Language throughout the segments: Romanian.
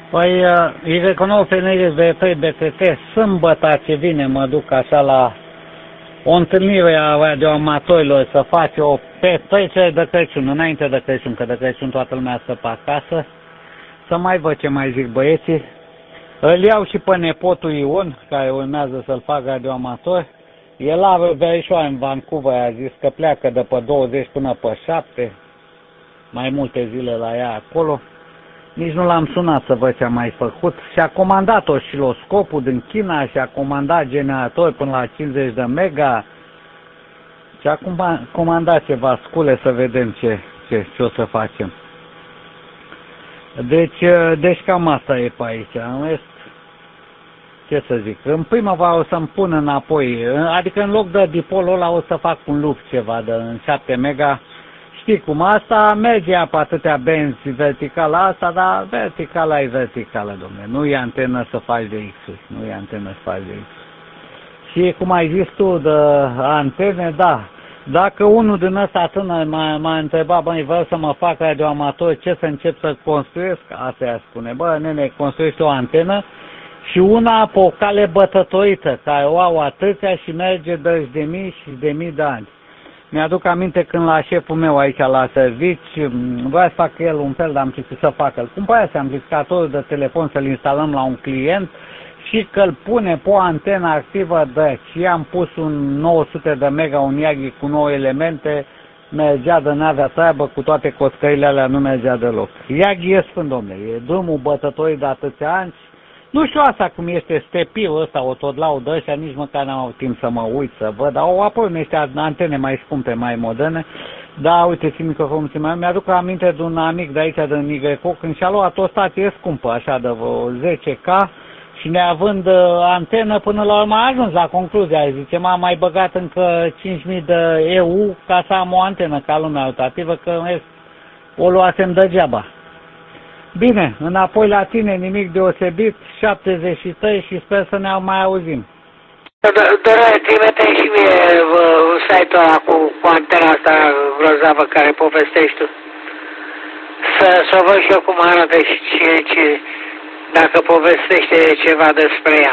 Păi, îi recunosc femeile de BTT, sâmbătă ce vine mă duc așa la o întâlnire a radioamatorilor să fac o petrecere de Crăciun, înainte de Crăciun, că de Crăciun toată lumea stă pe acasă, să mai văd ce mai zic băieții. Îl iau și pe nepotul Ion, care urmează să-l fac radioamator. El are verișoară în Vancouver, a zis că pleacă de pe 20 până pe 7, mai multe zile la ea acolo. Nici nu l-am sunat să văd ce a mai făcut. Și-a comandat osciloscopul din China, și-a comandat generator până la 50 de mega. Și-a comandat ceva scule să vedem ce o să facem. Deci cam asta e pe aici. În rest, ce să zic, în primăvară o să-mi pun înapoi, adică în loc de dipolul ăla o să fac un loop ceva de în 7 mega. Știi cum, asta merge pe atâtea benzi verticala asta, dar verticala e verticală, domnule. Nu e antenă să faci de X-uri, nu e antenă să faci de X. Și cum ai zis tu de antene, da. Dacă unul din ăsta tânăr m-a întrebat, băi, vreau să mă fac radioamator, ce să încep să construiesc? Asta i-a spune, bă, nene, construiești o antenă și una pe o cale bătătorită, care o au atâția și merge 10.000 și de mii de ani. Mi-aduc aminte când la șeful meu aici la servici, vrea să facă el un fel de amplificator, să facă. Îl cumpărase amplificatorul de telefon să-l instalăm la un client și că îl pune pe o antenă activă de și i-am pus un 900 de mega, un Yagi cu 9 elemente, mergea de n-avea treabă, cu toate coscările alea nu mergea deloc. Yagi e sfânt, domnule, e drumul bătătorii de atâția ani. Nu știu asta cum este stepiul ăsta, o tot laudă ăștia, nici măcar n-am avut timp să mă uit, să văd, dar au apoi niște antene mai scumpe, mai moderne. Da, uite, și microfonul mai mi-aduc aminte de un amic de aici, din Nigreco, când și-a luat o stație scumpă, așa, de vreo 10K, și neavând antenă, până la urmă a ajuns la concluzia, zice, m-am mai băgat încă 5.000 de EU ca să am o antenă ca lumea rotativă, că în rest o luasem degeaba. Bine, înapoi la tine, nimic deosebit, 73 și sper să ne mai auzim. Doră, trimite și mie site-ul ăla cu antena asta grozavă care povestești tu. Să văd și eu cum arată și dacă povestește ceva despre ea.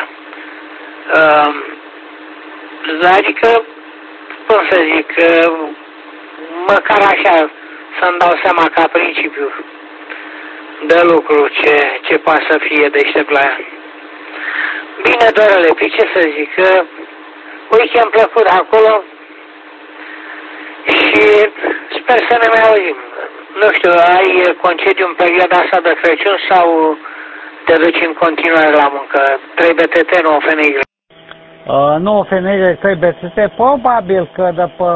Adică, cum să zic, măcar așa să-mi dau seama ca principiu de lucru ce poate să fie deștept la ea. Bine, Dorele, pe ce să zic, weekend plăcut acolo și sper să ne mai auzim. Nu știu, ai concediu în perioada asta de Crăciun sau te duci în continuare la muncă? 3 BTT, 9 FNY? 9 FNY, 3 BTT, probabil că de pe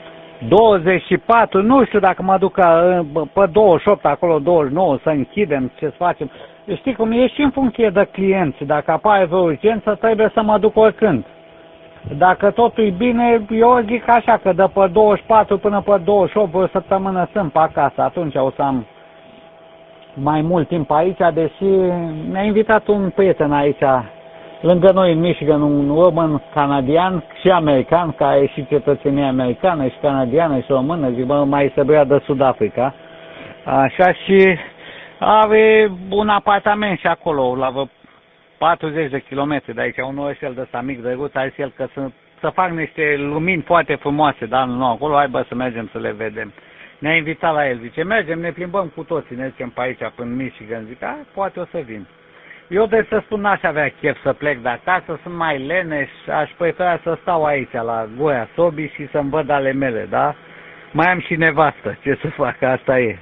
24, nu știu dacă mă duc pe 28, acolo 29, să închidem, ce să facem. Știi cum e și în funcție de clienți. Dacă apare vreo urgență, trebuie să mă duc oricând. Dacă totul e bine, eu zic așa, că de pe 24 până pe 28, o săptămână sunt pe acasă. Atunci o să am mai mult timp aici, deși mi-a invitat un prieten aici, lângă noi în Michigan, un român canadian și american, care e și cetățenie americană și canadiană și română, zic, bă, mai se vrea de Sud-Africa. Așa, și are un apartament și acolo, la vreo 40 de kilometri de aici, un orășel de ăsta mic, drăguț, a zis el că să fac niște lumini foarte frumoase de anul nou acolo, hai bă să mergem să le vedem. Ne-a invitat la el, zice, mergem, ne plimbăm cu toții, ne ducem pe aici, până în Michigan, zic, poate o să vin. Eu de să spun n-aș avea chef să plec de acasă, sunt mai leneș, aș prefera să stau aici la Gura Sobii și să-mi văd ale mele, da? Mai am și nevastă, ce să fac, asta e.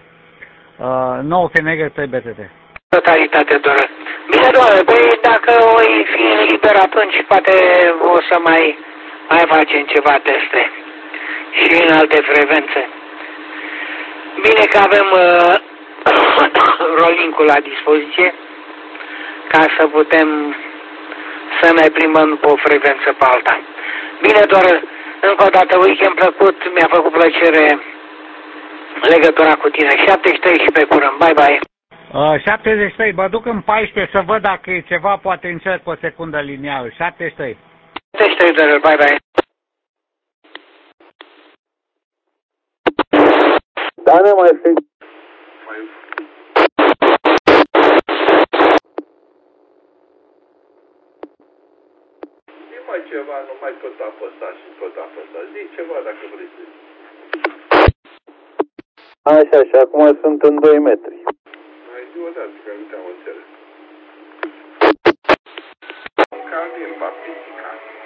9 FNG, 3 BTT. Totalitate, doar. Bine, doamne, păi dacă o fi liber atunci, poate o să mai facem ceva teste și în alte frecvențe. Bine că avem rolling-ul la dispoziție ca să putem să ne plimbăm pe o frecvență pe alta. Bine, doar încă o dată, weekend plăcut, mi-a făcut plăcere legătura cu tine. 73 și pe curând, bye bye. 73, mă duc în 14 să văd dacă e ceva, poate încerc o secundă lineară. 73. 73, doar, bye bye. Da, ne mai fi. ceva, nu mai tot apăsa și tot apăsa. Zic ceva dacă vrei să zici. Așa, și acum sunt în 2 metri. Mai zi o dată, că nu te-am înțeles. Calvin Baptistica.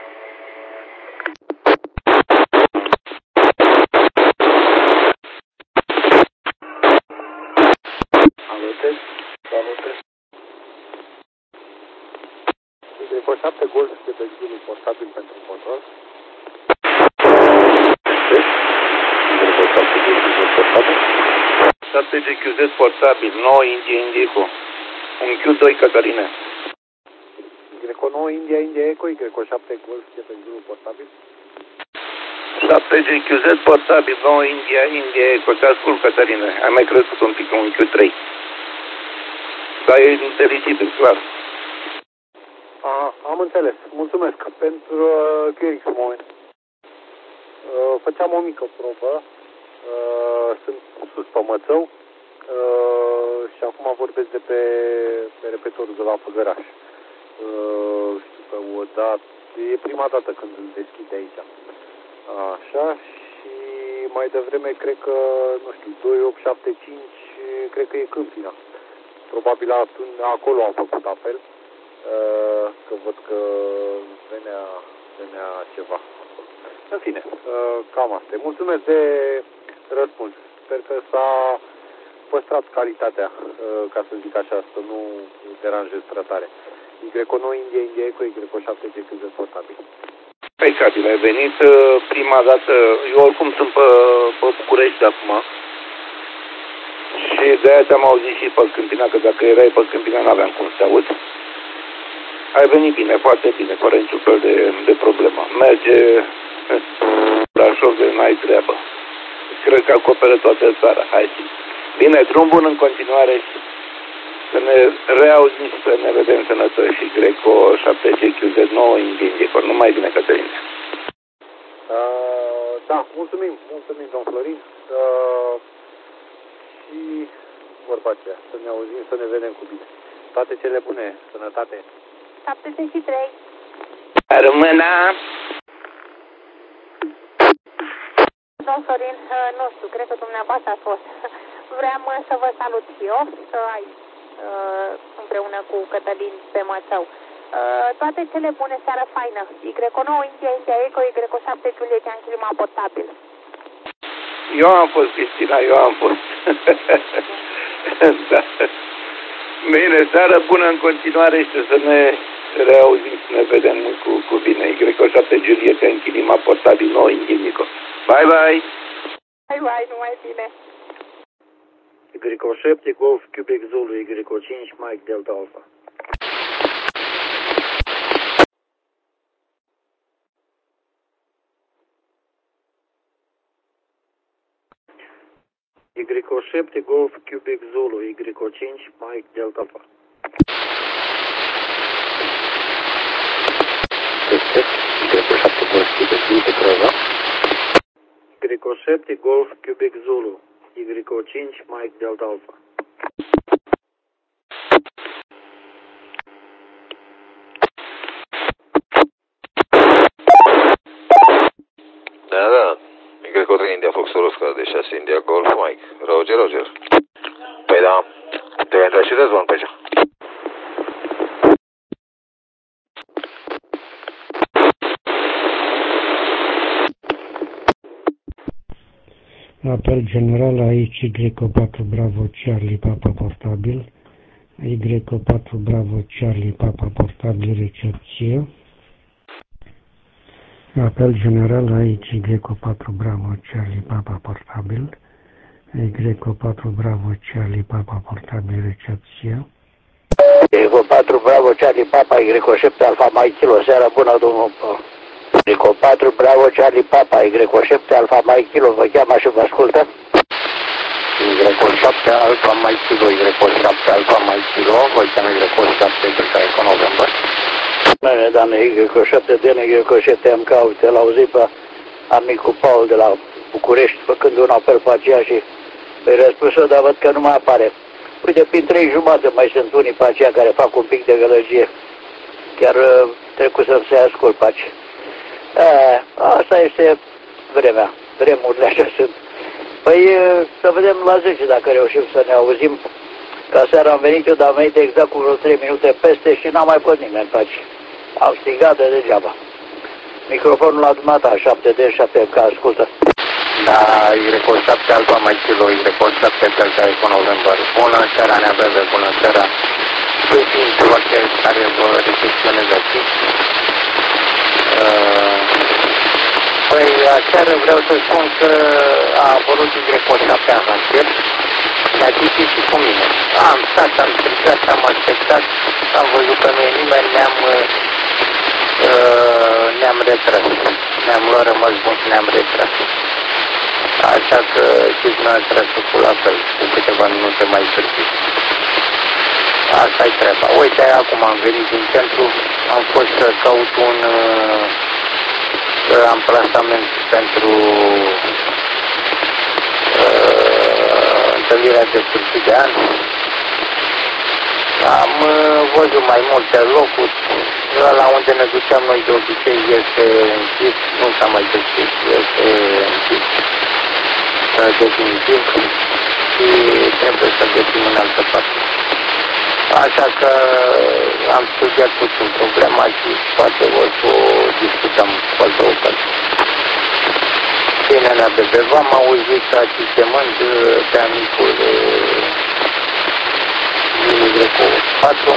Salute. Salute. Greco 7 Golf de Belgiul portabil pentru control. Greco 7 Golf portabil. 7 GQZ portabil, 9 India Indico. Un Q2 Catarina. Greco 9 India India Eco, Greco 7 Golf de Belgiul portabil. 7 GQZ portabil, 9 India India Eco. Te ascult, Catarina. Ai mai crescut un pic un Q3. Dar e inteligibil, clar. Am înțeles. Mulțumesc pentru QRX în moment. Făceam o mică probă. Sunt sus pe Mățău și acum vorbesc de pe repetorul de la Făgăraș. Știu că o dată, e prima dată când îl deschide aici. Așa, și mai devreme cred că, nu știu, 2875, cred că e Câmpina. Probabil acolo am făcut apel, că văd că venea ceva. În fine, cam asta. Mulțumesc de răspuns. Sper că s-a păstrat calitatea, ca să zic așa, să nu deranjez tratare. Y9 India India Eco, Y7 GQZ portabil. Impecabil, ai venit prima dată, eu oricum sunt pe București acum și de-aia te-am auzit și pe Câmpina, că dacă erai pe Câmpina n-aveam cum să te aud. Ai venit bine, foarte bine, fără niciun fel de problemă. Merge Brașov de n-ai treabă. Cred că acoperă toată țara, hai zi. Bine, drum bun în continuare și să ne reauzim și să ne vedem sănătoși și Greco 7 GQZ 9 Indico. Numai bine, Cătălin. Da, mulțumim, domn Florin. Și vorba aceea, să ne auzim, să ne vedem cu bine. Toate cele bune, sănătate. 73. Rămână! Domn Florin, nu știu, cred că dumneavoastră a fost. Vreau să vă salut și eu, să ai împreună cu Cătălin pe Mățău. Toate cele bune, seară faină. Y9 India India Eco, Y7 Juliet, clima potabil. Eu am fost, Cristina, eu am fost. Da. Bine, seară bună în continuare și să ne reauzim, să ne vedem cu bine. Y7 Juliet, în clima potabil, 9 Indico. Bye, bye! Bye, bye, numai bine! Y7 Golf Quebec Zulu, Y5 Mike Delta Alpha. Y7 Golf Quebec Zulu, Y5 Mike Delta Alpha. Y7 Golf Quebec Zulu, Y7 Golf Quebec Zulu, Y5 Mike Delta Alpha. Da. Y4 India Fox Oscar de 6 India Golf Mike. Roger. Păi da, te intra și Răzvan pe aici. Apel general aici Y4 Bravo Charlie Papa portabil, Y4 Bravo Charlie Papa portabil recepție. Apel general aici Y4 Bravo Charlie Papa portabil, Y4 Bravo Charlie Papa portabil recepție. Y4 Bravo Charlie Papa, Y7 Alfa Mike Kilo, seara bună domnul. Y4 Bravo Charlie Papa, Y7 Alfa Mike Kilo, vă cheamă și vă ascultă? Y7 Alfa Mike Kilo, Y7 Alfa Mike Kilo, vă cheamă Y7 Delta Eco November. Bine, doamne, Y7 din Y7 MK, uite, l-au auzit pe amicul Paul de la București, făcând un apel pe aceea și îi răspuns-o, dar văd că nu mai apare. Uite, prin 3 jumate mai sunt unii pe aceea care fac un pic de gălăgie. Chiar trecut să-mi se ascult pe aceea. Asta este vremea. Vremurile așa sunt. Păi să vedem la 10 dacă reușim să ne auzim. Ca seara am venit eu, dar am venit exact cu vreo 3 minute peste și n-am mai pus nimeni pe aici. Am strigat de degeaba. Microfonul la dumneata, 7D, 7MK, ascultă. Da, Y7 Alfa mai kilo, Y7 Delta Eco November. Bună seara, Neabebe, bună seara. Sunt foarte care vă recepționez aici. Păi, aseară vreau să spun că a apărut Y7 avanser. La Titi și cu mine. Am stat, am strigat, am așteptat, am văzut că nu e nimeni, ne-am retras. Ne-am luat rămas bun și ne-am retras. Așa că și dumneavoastră a făcut la fel, cu câteva minute mai târziu. Asta-i treaba. Uite, acum am venit din centru, am fost să caut un amplasament pentru întâlnirea de sfârșit de an. Am văzut mai multe locuri. La unde ne duceam noi de obicei este închis, nu s-a mai deschis, este închis definitiv și trebuie să găsim în altă parte. Așa că am studiat puțin problema și poate o să o discutăm cu altă ocazie. Bine, Neabebe, v-am auzit chemând pe amicul Y4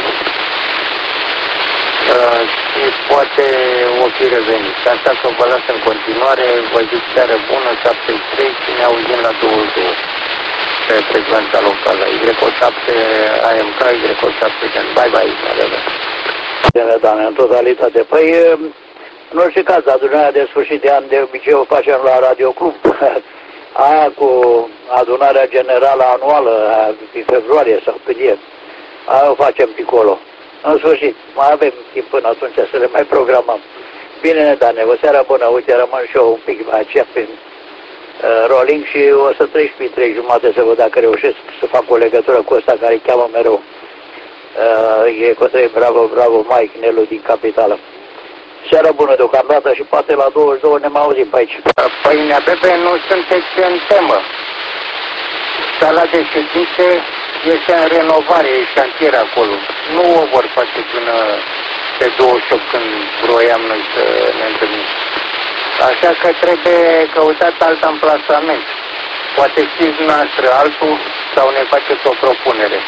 și poate o fi revenit. Așa că vă las în continuare, vă zic seară bună, 73 și ne auzim la 22 pe frecvența locală. Y7 AMK, Y7 Gen. Bye bye, Neabebe. Bine, doamne, în totalitate. Păi, în orice caz, adunarea de sfârșit de an de obicei o facem la Radio Club. Aia cu adunarea generală anuală din februarie sau cât e. Aia o facem picolo. În sfârșit, mai avem timp până atunci să le mai programăm. Bine, Dane, o seară bună. Uite, rămân și eu un pic mai aceea prin rolling și o să treci prin 3 jumate să văd dacă reușesc să fac o legătură cu ăsta care cheamă mereu. E cu 3, bravo, bravo, Mike, Nelu din Capitală. Seara bună deocamdată și poate la 22 ne mai auzim pe aici. Păi, Neabebe, nu sunteți în temă. Sala de ședințe este în renovare, e șantier acolo. Nu o vor face până pe 28 când vroiam noi să ne întâlnim. Așa că trebuie căutat alt amplasament. Poate știți noastră altul sau ne faceți o propunere.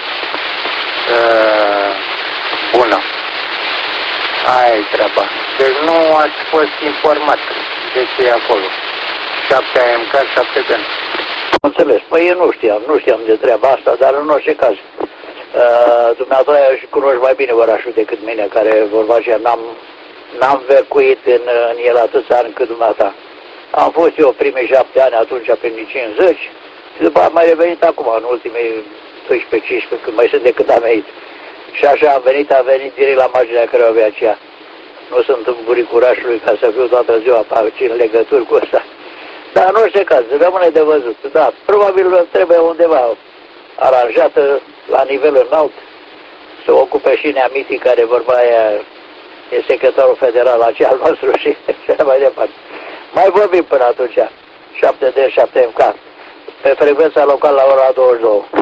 Bună. Aia e treaba. Deci nu ați fost informat de ce e acolo. 7 AMK, 7 Ben. Înțeles. Păi nu știam de treaba asta, dar în orice caz. Dumneavoastră și cunoști mai bine orașul decât mine, care vorba aceea, n-am vecuit în el atâția ani cât dumneata. Am fost eu primii 7 ani atunci, prin 50, și după am mai revenit acum, în ultimii 12-15, când mai sunt decât am venit. Și așa am venit direct la marginea Craiovei aceea. Nu sunt în buricul orașului ca să fiu toată ziua pe aici în legături cu ăsta. Dar în orice caz, rămâne de văzut. Da, probabil trebuie undeva aranjată la nivel înalt să ocupe și neamitii care vorba aia e secretarul federal aceea al nostru și așa mai departe. Mai vorbim până atunci. 7D, 7MK. Pe frecvența locală la ora 22.